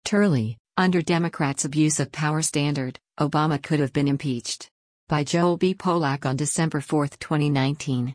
Turley, under Democrats' abuse of power standard, Obama could have been impeached. By Joel B. Polak on December 4, 2019.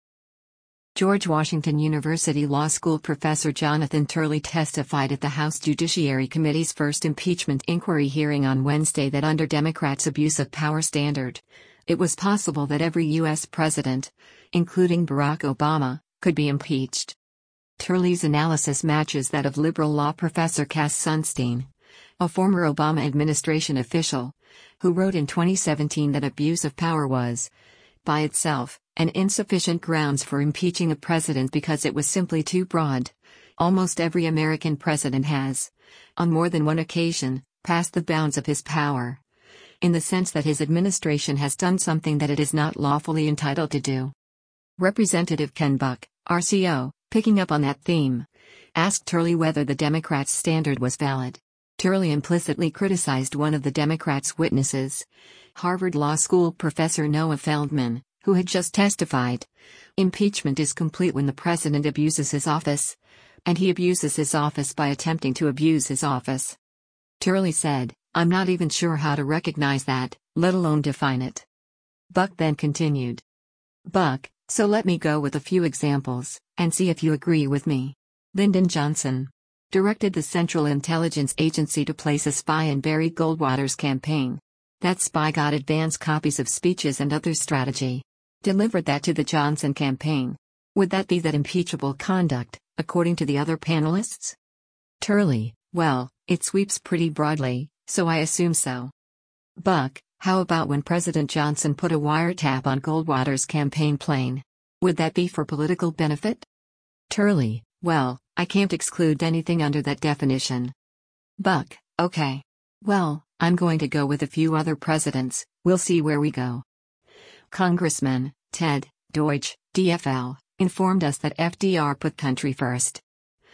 George Washington University Law School professor Jonathan Turley testified at the House Judiciary Committee's first impeachment inquiry hearing on Wednesday that under Democrats' abuse of power standard, it was possible that every U.S. president, including Barack Obama, could be impeached. Turley's analysis matches that of liberal law professor Cass Sunstein, a former Obama administration official, who wrote in 2017 that abuse of power was, by itself, an insufficient grounds for impeaching a president because it was simply too broad. Almost every American president has, on more than one occasion, passed the bounds of his power, in the sense that his administration has done something that it is not lawfully entitled to do. Representative Ken Buck, RCO, picking up on that theme, asked Turley whether the Democrats' standard was valid. Turley implicitly criticized one of the Democrats' witnesses, Harvard Law School professor Noah Feldman, who had just testified. Impeachment is complete when the president abuses his office, and he abuses his office by attempting to abuse his office. Turley said, "I'm not even sure how to recognize that, let alone define it." Buck then continued. Buck, so let me go with a few examples, and see if you agree with me. Lyndon Johnson directed the Central Intelligence Agency to place a spy in Barry Goldwater's campaign. That spy got advance copies of speeches and other strategy. Delivered that to the Johnson campaign. Would that be that impeachable conduct, according to the other panelists? Turley, well, it sweeps pretty broadly, so I assume so. Buck, how about when President Johnson put a wiretap on Goldwater's campaign plane? Would that be for political benefit? Turley, well, I can't exclude anything under that definition. Buck, okay. Well, I'm going to go with a few other presidents, we'll see where we go. Congressman Ted Deutsch, DFL, informed us that FDR put country first.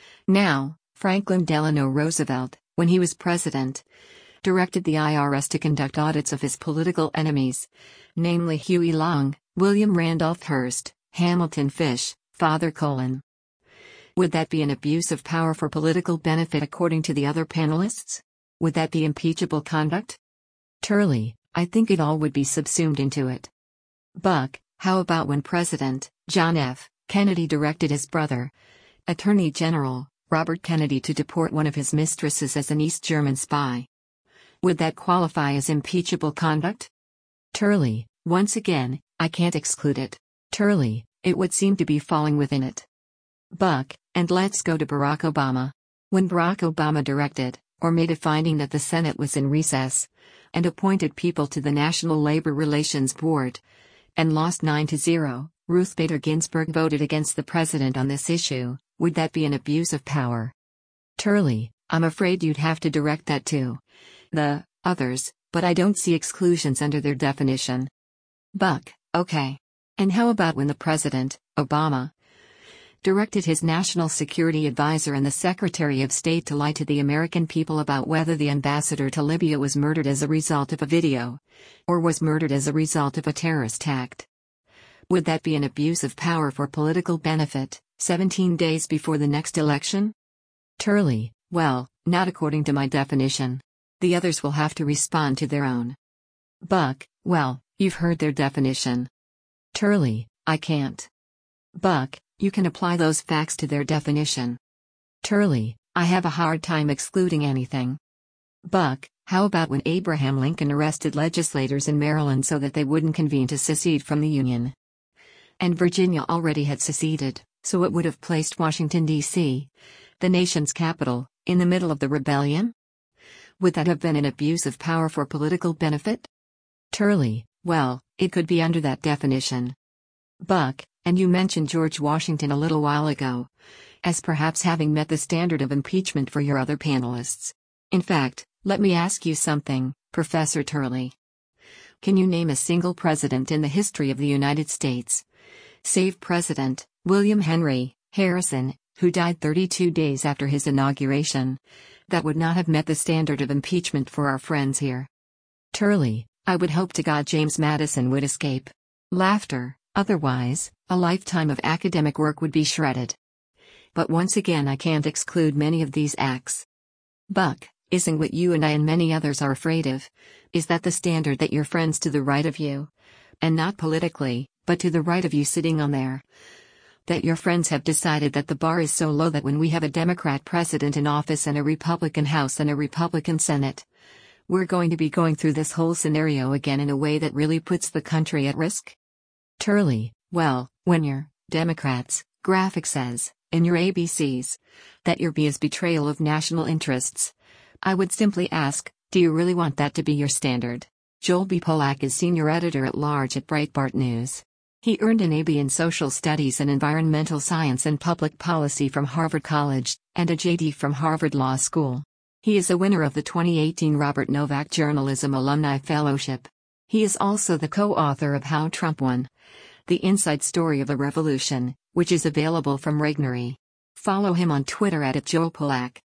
Now, Franklin Delano Roosevelt, when he was president, directed the IRS to conduct audits of his political enemies, namely Huey Long, William Randolph Hearst, Hamilton Fish, Father Cullen. Would that be an abuse of power for political benefit according to the other panelists? Would that be impeachable conduct? Turley, I think it all would be subsumed into it. Buck, how about when President John F. Kennedy directed his brother, Attorney General Robert Kennedy, to deport one of his mistresses as an East German spy? Would that qualify as impeachable conduct? Turley, once again, I can't exclude it. Turley, it would seem to be falling within it. Buck, and let's go to Barack Obama. When Barack Obama directed, or made a finding that the Senate was in recess, and appointed people to the National Labor Relations Board, and lost 9-0, Ruth Bader Ginsburg voted against the president on this issue, would that be an abuse of power? Turley, I'm afraid you'd have to direct that to the others, but I don't see exclusions under their definition. Buck, okay. And how about when the president, Obama, directed his national security advisor and the Secretary of State to lie to the American people about whether the ambassador to Libya was murdered as a result of a video, or was murdered as a result of a terrorist act? Would that be an abuse of power for political benefit, 17 days before the next election? Turley, well, not according to my definition. The others will have to respond to their own. Buck, well, you've heard their definition. Turley, I can't. Buck, you can apply those facts to their definition. Turley, I have a hard time excluding anything. Buck, how about when Abraham Lincoln arrested legislators in Maryland so that they wouldn't convene to secede from the Union? And Virginia already had seceded, so it would have placed Washington, D.C., the nation's capital, in the middle of the rebellion? Would that have been an abuse of power for political benefit? Turley, well, it could be under that definition. Buck, and you mentioned George Washington a little while ago, as perhaps having met the standard of impeachment for your other panelists. In fact, let me ask you something, Professor Turley. Can you name a single president in the history of the United States, save President William Henry Harrison, who died 32 days after his inauguration, that would not have met the standard of impeachment for our friends here? Turley, I would hope to God James Madison would escape laughter, otherwise, a lifetime of academic work would be shredded. But once again, I can't exclude many of these acts. Buck, isn't what you and I and many others are afraid of. Is that the standard that your friends to the right of you, and not politically, but to the right of you sitting on there, that your friends have decided that the bar is so low that when we have a Democrat president in office and a Republican House and a Republican Senate, we're going to be going through this whole scenario again in a way that really puts the country at risk? Turley, well, when your Democrats graphic says, in your ABCs, that your B is betrayal of national interests, I would simply ask, do you really want that to be your standard? Joel B. Polak is senior editor-at-large at Breitbart News. He earned an AB in Social Studies and Environmental Science and Public Policy from Harvard College, and a JD from Harvard Law School. He is a winner of the 2018 Robert Novak Journalism Alumni Fellowship. He is also the co-author of How Trump Won: The Inside Story of a Revolution, which is available from Regnery. Follow him on Twitter @JoelPolak.